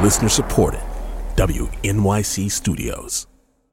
Listener supported. WNYC Studios.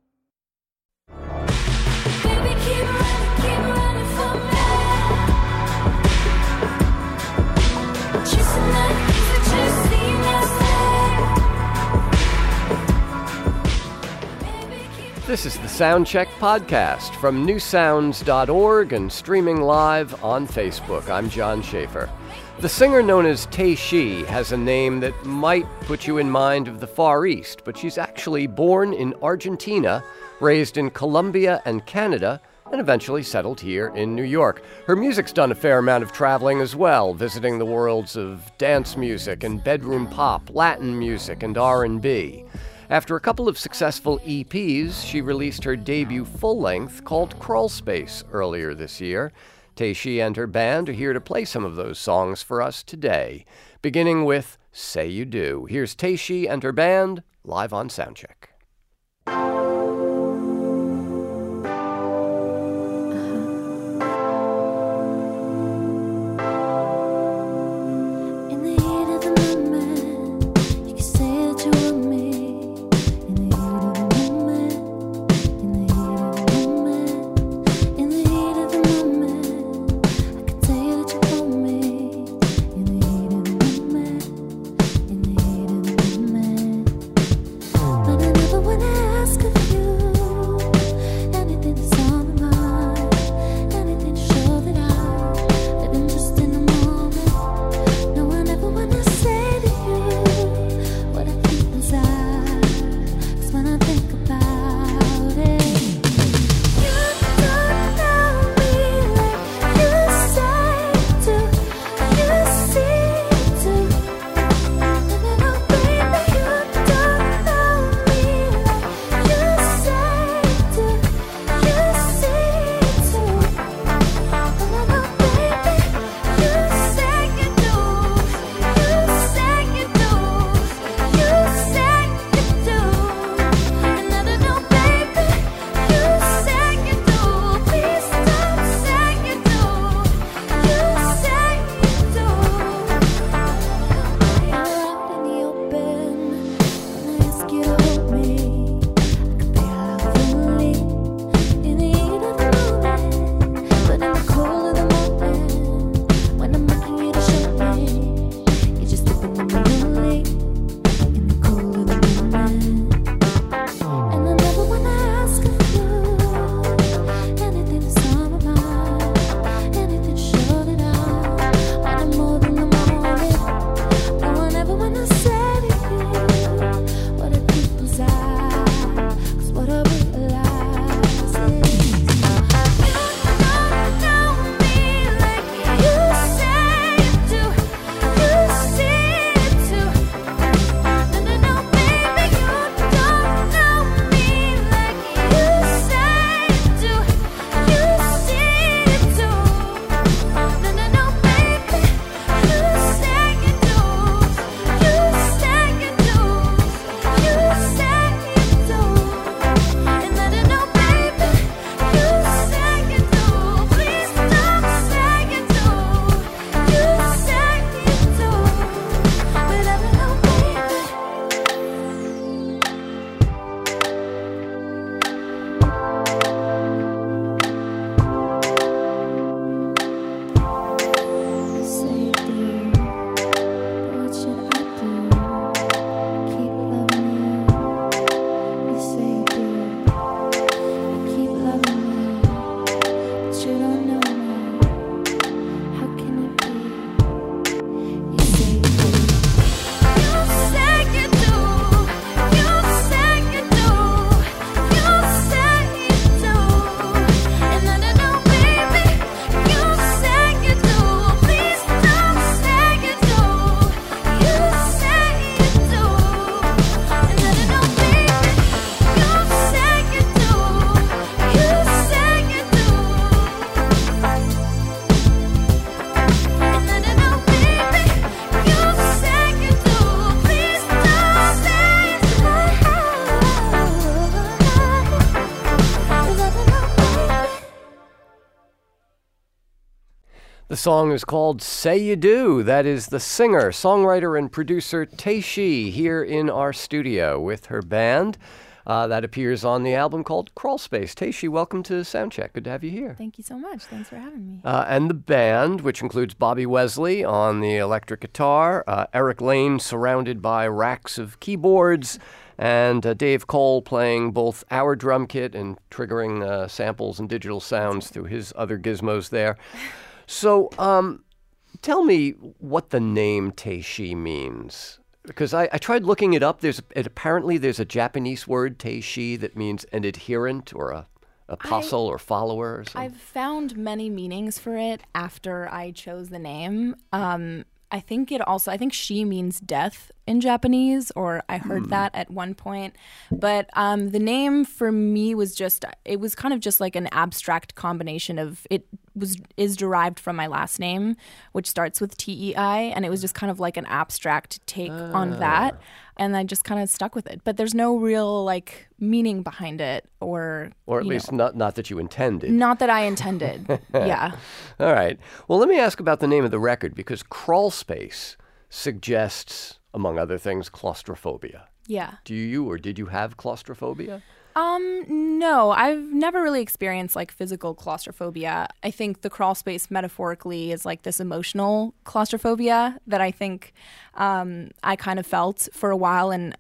This is the Soundcheck Podcast from newsounds.org and streaming live on Facebook. I'm John Schaefer. The singer known as Tay Shi has a name that might put you in mind of the Far East, but she's actually born in Argentina, raised in Colombia and Canada, and eventually settled here in New York. Her music's done a fair amount of traveling as well, visiting the worlds of dance music and bedroom pop, Latin music, and R&B. After a couple of successful EPs, she released her debut full-length called Crawl Space earlier this year. Tay Shi and her band are here to play some of those songs for us today, beginning with Say You Do. Here's Tay Shi and her band, live on Soundcheck. But I song is called Say You Do. That is the singer, songwriter, and producer Tae-Shi here in our studio with her band. That appears on the album called Crawl Space. Tae-Shi, welcome to Soundcheck. Good to have you here. Thank you so much. Thanks for having me. And the band, which includes Bobby Wesley on the electric guitar, Eric Lane surrounded by racks of keyboards, and Dave Cole playing both our drum kit and triggering samples and digital sounds through his other gizmos there. So tell me what the name Tae-Shi means. Because I tried looking it up. Apparently there's a Japanese word, Tae-Shi, that means an adherent or a apostle or follower or something. I've found many meanings for it after I chose the name. I think she means death in Japanese, or I heard that at one point. But the name for me was kind of just like an abstract combination of is derived from my last name, which starts with T-E-I, and it was just kind of like an abstract take on that. And I just kind of stuck with it. But there's no real like meaning behind it, or at least not that you intended. Not that I intended. Yeah. All right. Well, let me ask about the name of the record, because Crawl Space suggests, among other things, claustrophobia. Yeah. Do you or did you have claustrophobia? No, I've never really experienced like physical claustrophobia. I think the crawl space metaphorically is like this emotional claustrophobia that I think I kind of felt for a while. And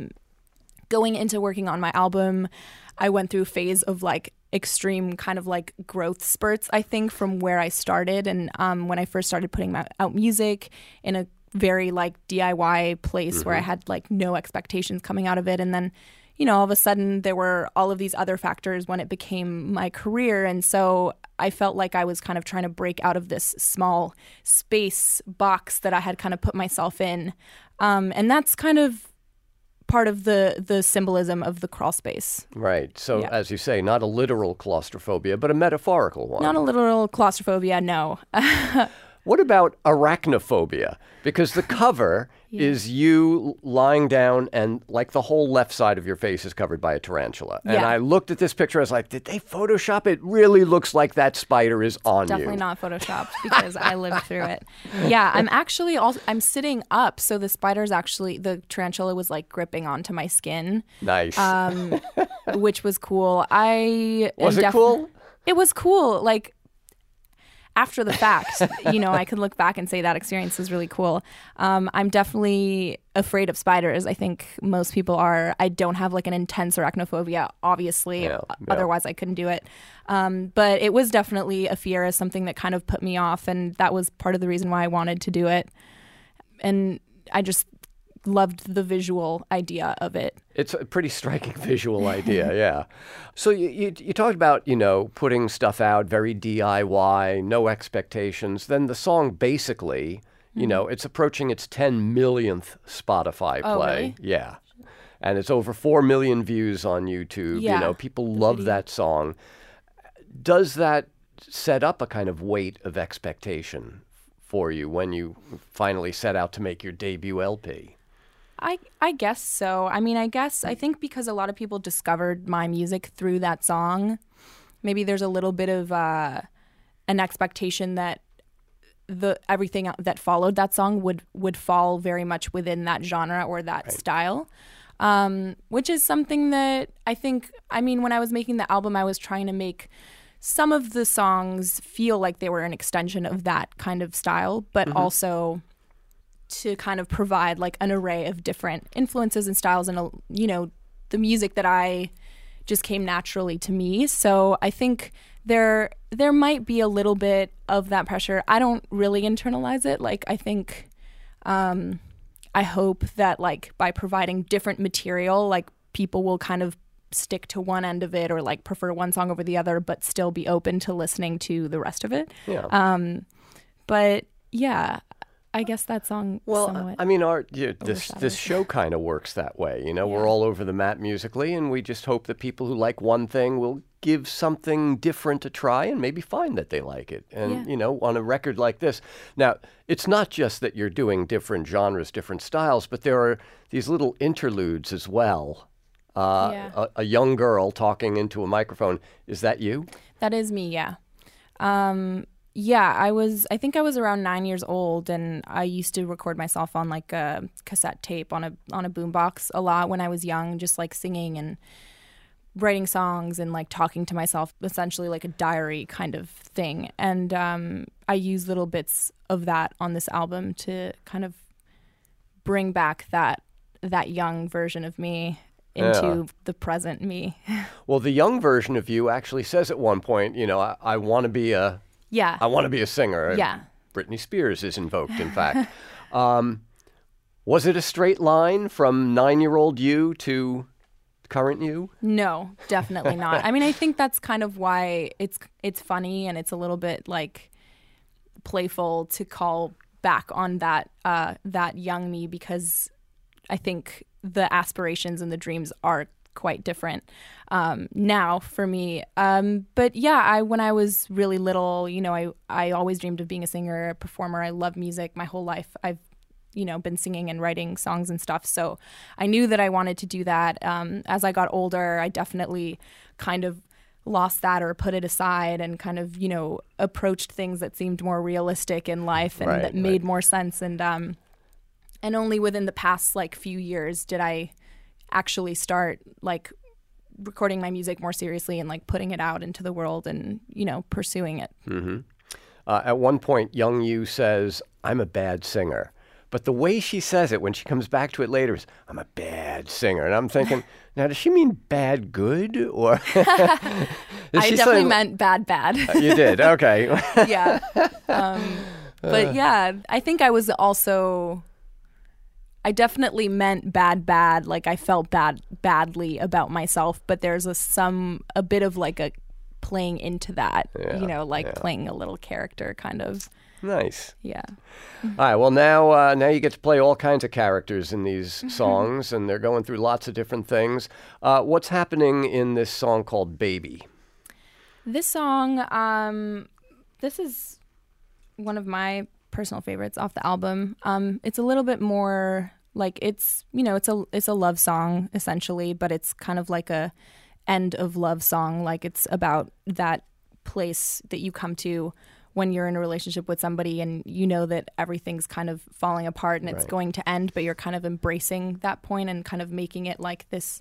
going into working on my album, I went through a phase of like extreme kind of like growth spurts, I think, from where I started. And when I first started putting out music in a very like DIY place where I had like no expectations coming out of it. And then, all of a sudden there were all of these other factors when it became my career. And so I felt like I was kind of trying to break out of this small space box that I had kind of put myself in. And that's kind of part of the symbolism of the crawl space. Right. So as you say, not a literal claustrophobia, but a metaphorical one. Not a literal claustrophobia, no. What about arachnophobia? Because the cover is you lying down and like the whole left side of your face is covered by a tarantula. And I looked at this picture, I was like, did they Photoshop it? Really looks like that spider is on you. Definitely not Photoshopped because I lived through it. Yeah, I'm sitting up, so the the tarantula was like gripping onto my skin. Nice. Which was cool. Was it cool? It was cool. Like, after the fact, I could look back and say that experience was really cool. I'm definitely afraid of spiders. I think most people are. I don't have like an intense arachnophobia, obviously. Yeah. Otherwise, I couldn't do it. But it was definitely a fear, as something that kind of put me off. And that was part of the reason why I wanted to do it. And I just loved the visual idea of it. It's a pretty striking visual idea, yeah. So you talked about, putting stuff out, very DIY, no expectations. Then the song basically, it's approaching its 10 millionth Spotify play. Oh, really? Yeah. And it's over 4 million views on YouTube. Yeah, people love that song. Does that set up a kind of weight of expectation for you when you finally set out to make your debut LP? I guess so. I think because a lot of people discovered my music through that song, maybe there's a little bit of an expectation that everything that followed that song would fall very much within that genre or that style, which is something that I think, when I was making the album, I was trying to make some of the songs feel like they were an extension of that kind of style, but also to kind of provide like an array of different influences and styles, and the music that I just came naturally to me. So I think there might be a little bit of that pressure. I don't really internalize it. Like, I think I hope that like by providing different material, like people will kind of stick to one end of it, or like prefer one song over the other, but still be open to listening to the rest of it. Yeah. But yeah, I guess that song. Well, this show kind of works that way. We're all over the map musically, and we just hope that people who like one thing will give something different a try and maybe find that they like it. And, on a record like this, now, it's not just that you're doing different genres, different styles, but there are these little interludes as well. A young girl talking into a microphone. Is that you? That is me, yeah. Yeah, I think I was around 9 years old, and I used to record myself on like a cassette tape on a boombox a lot when I was young, just like singing and writing songs and like talking to myself, essentially like a diary kind of thing. And I use little bits of that on this album to kind of bring back that young version of me into the present me. Well, the young version of you actually says at one point, I want to be a singer. Yeah. Britney Spears is invoked, in fact. Was it a straight line from 9-year-old you to current you? No, definitely not. I mean, I think that's kind of why it's funny, and it's a little bit like playful to call back on that young me, because I think the aspirations and the dreams are quite different now for me. But yeah, when I was really little, I always dreamed of being a singer, a performer. I love music my whole life. I've been singing and writing songs and stuff. So I knew that I wanted to do that. As I got older, I definitely kind of lost that or put it aside and kind of, approached things that seemed more realistic in life and that made more sense. And only within the past like few years did I actually start like recording my music more seriously and like putting it out into the world and, pursuing it. Mm-hmm. At one point, young you says, "I'm a bad singer." But the way she says it when she comes back to it later is, "I'm a bad singer." And I'm thinking, now, does she mean bad good? Or I definitely meant bad. You did? Okay. Yeah. But yeah, I think I was also... I definitely meant bad. Like I felt badly about myself, but there's a bit of like a playing into that, playing a little character kind of. Nice. Yeah. All right. Well, now you get to play all kinds of characters in these songs, and they're going through lots of different things. What's happening in this song called "Baby"? This song, this is one of my personal favorites off the album. It's a little bit more like it's a love song essentially, but it's kind of like a end of love song. Like it's about that place that you come to when you're in a relationship with somebody and you know that everything's kind of falling apart and it's going to end, but you're kind of embracing that point and kind of making it like this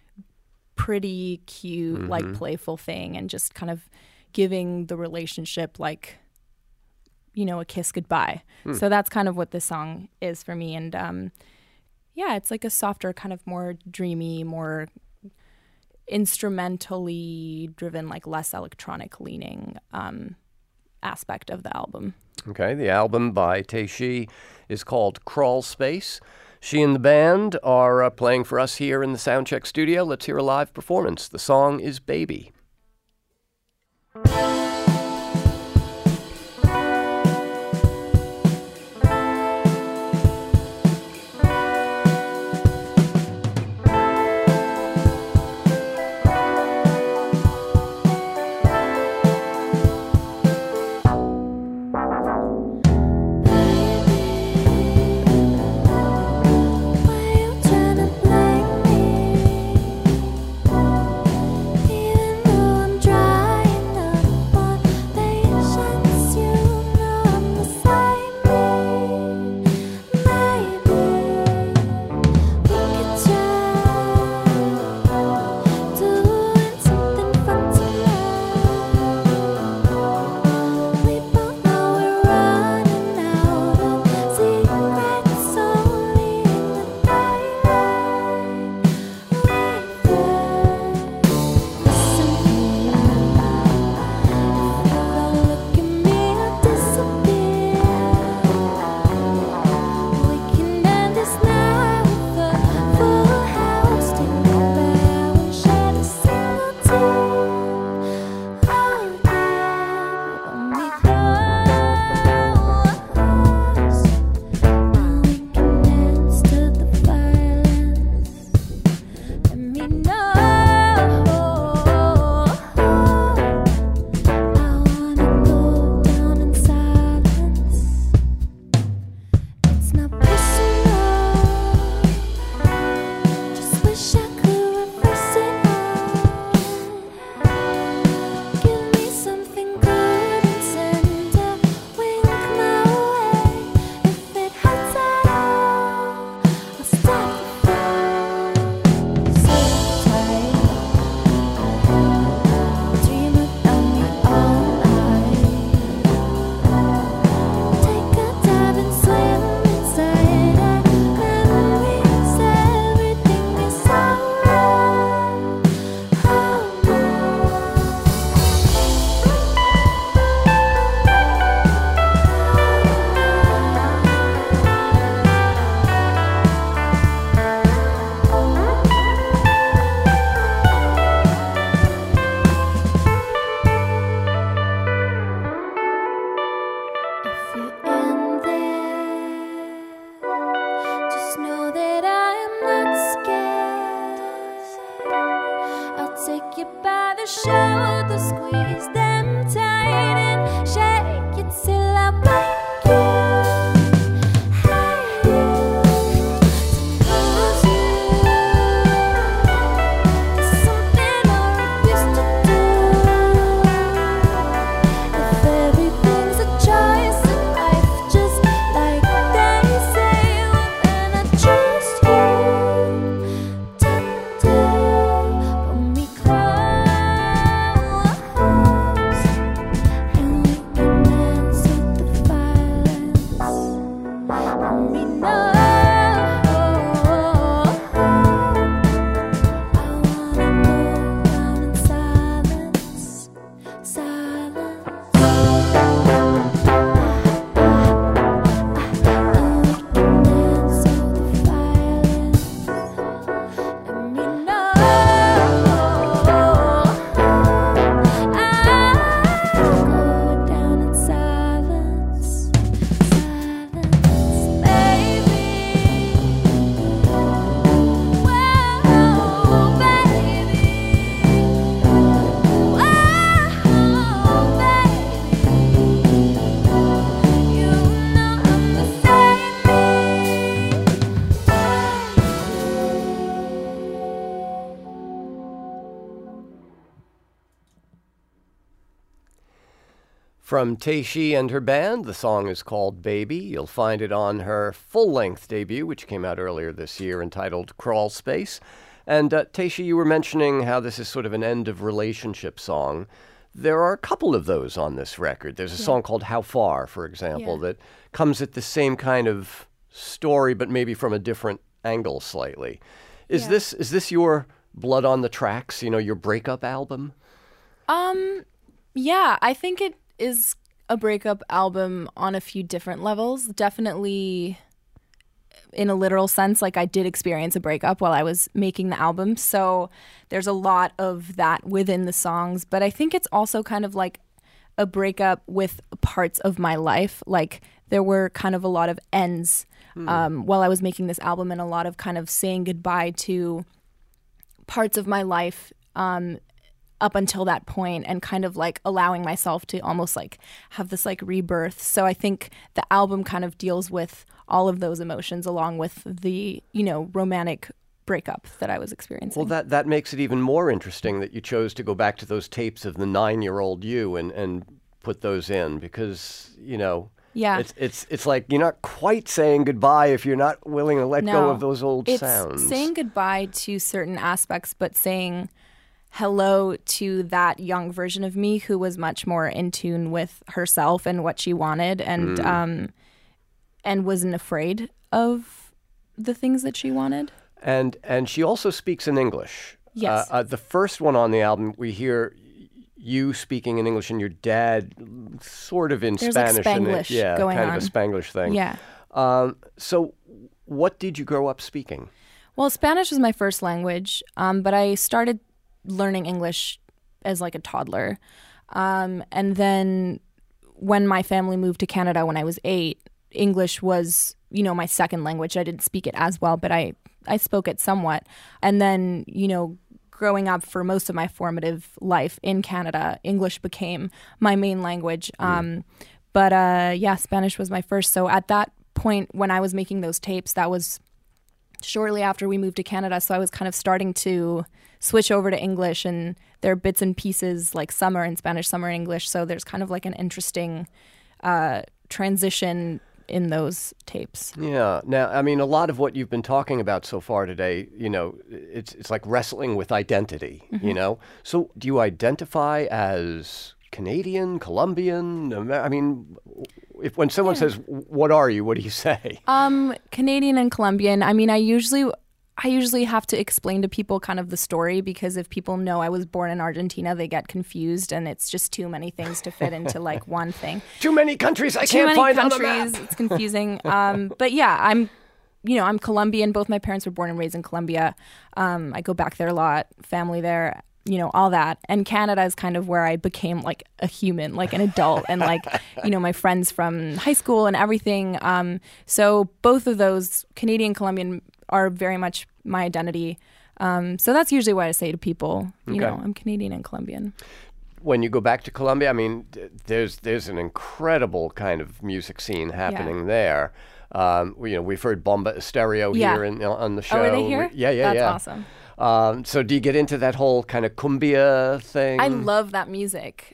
pretty cute, like playful thing, and just kind of giving the relationship like, a kiss goodbye. So that's kind of what this song is for me. And it's like a softer, kind of more dreamy, more instrumentally driven, like less electronic leaning aspect of the album. Okay, the album by Tae-Shi is called Crawl Space. She and the band are playing for us here in the Soundcheck studio. Let's hear a live performance. The song is "Baby." From Tae-Shi and her band, the song is called Baby. You'll find it on her full-length debut, which came out earlier this year, entitled Crawl Space. And Tae-Shi, you were mentioning how this is sort of an end-of-relationship song. There are a couple of those on this record. There's a song called How Far, for example, that comes at the same kind of story, but maybe from a different angle slightly. Is this your Blood on the Tracks, your breakup album? Yeah, I think it is a breakup album on a few different levels. Definitely in a literal sense, like I did experience a breakup while I was making the album. So there's a lot of that within the songs. But I think it's also kind of like a breakup with parts of my life. Like there were kind of a lot of ends while I was making this album, and a lot of kind of saying goodbye to parts of my life up until that point, and kind of like allowing myself to almost like have this like rebirth. So I think the album kind of deals with all of those emotions along with the, romantic breakup that I was experiencing. Well, that makes it even more interesting that you chose to go back to those tapes of the 9-year-old you and put those in, because, it's like you're not quite saying goodbye if you're not willing to let go of those old sounds. It's saying goodbye to certain aspects, but saying hello to that young version of me who was much more in tune with herself and what she wanted, and wasn't afraid of the things that she wanted. And she also speaks in English. Yes. The first one on the album, we hear you speaking in English and your dad sort of in There's Spanish. Like Spanglish going kind on. of a Spanglish thing. Yeah. So what did you grow up speaking? Well, Spanish was my first language, but I started learning English as like a toddler. And then when my family moved to Canada when I was 8, English was, my second language. I didn't speak it as well, but I spoke it somewhat. And then, growing up for most of my formative life in Canada, English became my main language. But Spanish was my first. So at that point when I was making those tapes, that was shortly after we moved to Canada. So I was kind of starting to switch over to English, and there are bits and pieces like some are in Spanish, some are in English. So there's kind of like an interesting transition in those tapes. Yeah. Now, I mean, a lot of what you've been talking about so far today, it's like wrestling with identity, So do you identify as Canadian, Colombian? I mean, when someone says, what are you? What do you say? Canadian and Colombian. I mean, I usually have to explain to people kind of the story, because if people know I was born in Argentina, they get confused, and it's just too many things to fit into like one thing. Too many countries I can't find on the map. It's confusing. But yeah, I'm Colombian. Both my parents were born and raised in Colombia. I go back there a lot, family there, all that. And Canada is kind of where I became like a human, like an adult, and like, my friends from high school and everything. So both of those, Canadian, Colombian, are very much my identity. So that's usually what I say to people. I'm Canadian and Colombian. When you go back to Colombia, I mean, there's an incredible kind of music scene happening there. We've heard Bomba Estéreo here on the show. Oh, are they here? Yeah. That's awesome. So do you get into that whole kind of cumbia thing? I love that music.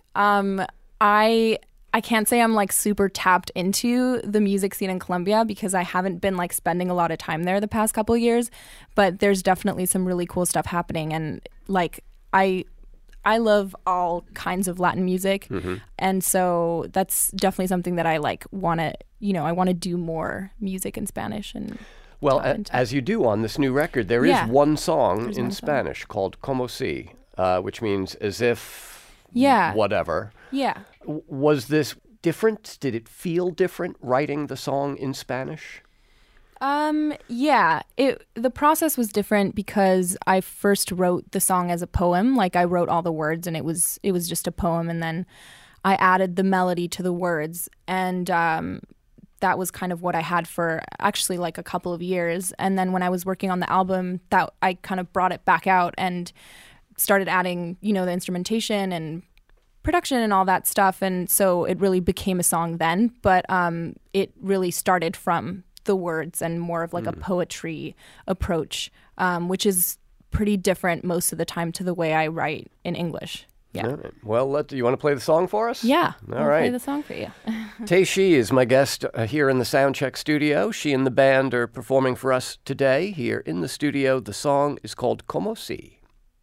I can't say I'm like super tapped into the music scene in Colombia, because I haven't been like spending a lot of time there the past couple of years, but there's definitely some really cool stuff happening. And like I I love all kinds of Latin music, and so that's definitely something that I want to, I want to do more music in Spanish. And well, as you do on this new record, there is one song in Spanish called Como Si, which means as if, whatever. Yeah. Was this different? Did it feel different writing the song in Spanish? Yeah, the process was different because I first wrote the song as a poem. I wrote all the words and it was just a poem, and then I added the melody to the words, and that was kind of what I had for actually a couple of years. And then when I was working on the album, that I kind of brought it back out and started adding, the instrumentation and production and all that stuff, and so it really became a song then. But it really started from the words and more of a poetry approach, which is pretty different most of the time to the way I write in English. Yeah. All right. Well, do you want to play the song for us? Yeah. All right. Play the song for you. Tae Shi is my guest here in the Soundcheck studio. She and the band are performing for us today here in the studio. The song is called Como Si.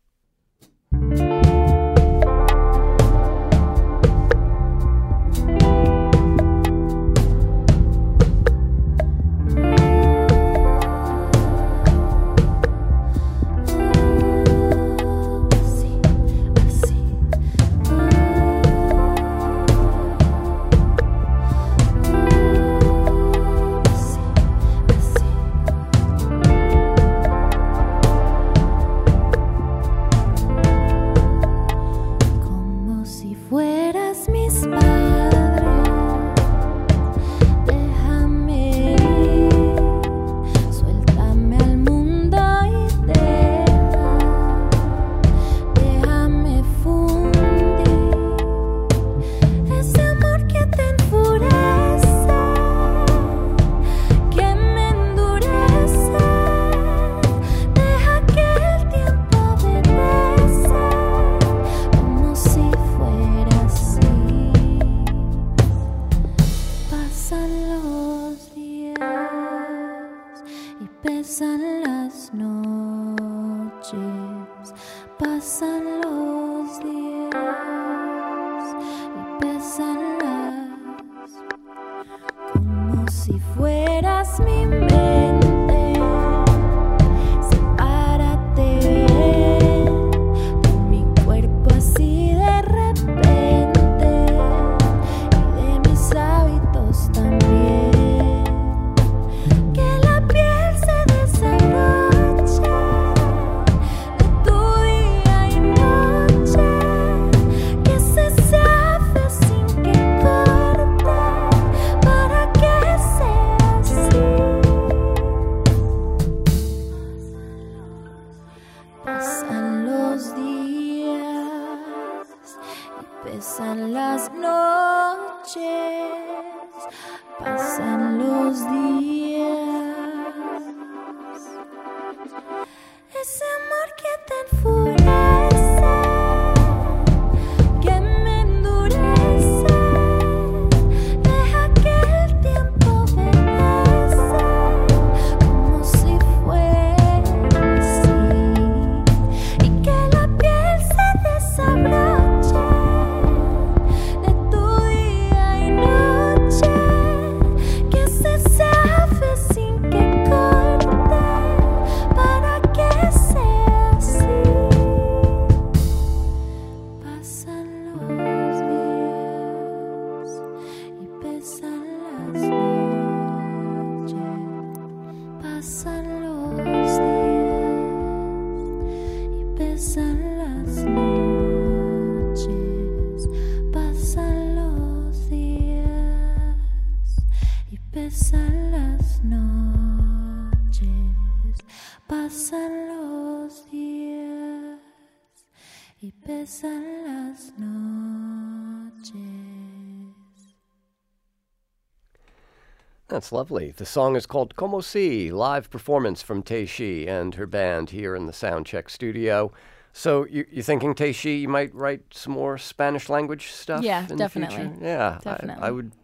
That's lovely. The song is called Como Si, live performance from Tae Shi and her band here in the Soundcheck studio. So you're thinking, Tae Shi, you might write some more Spanish language stuff in definitely. the future? Yeah, definitely. I would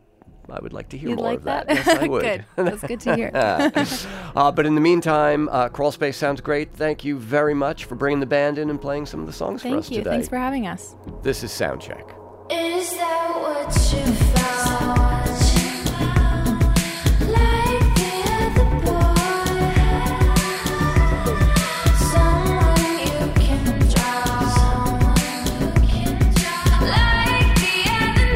I would like to hear You'd more like of that. that? Yes, I would. Good. That's good to hear. But in the meantime, Crawl Space sounds great. Thank you very much for bringing the band in and playing some of the songs for us Thank you. today. Thanks for having us. This is Soundcheck. Is that what you found? Like the other boy, someone you can drown. Like the other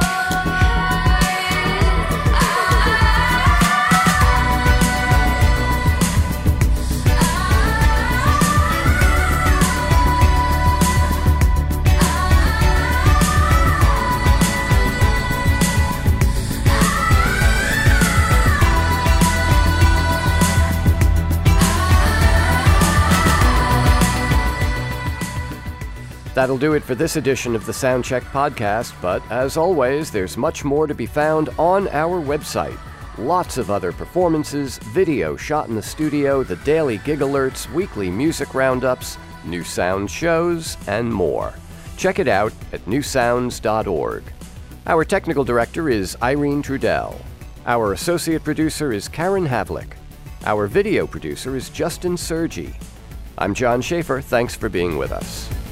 That'll do it for this edition of the Soundcheck podcast, but as always, there's much more to be found on our website. Lots of other performances, video shot in the studio, the daily gig alerts, weekly music roundups, new sound shows, and more. Check it out at newsounds.org. Our technical director is Irene Trudell. Our associate producer is Karen Havlick. Our video producer is Justin Sergi. I'm John Schaefer. Thanks for being with us.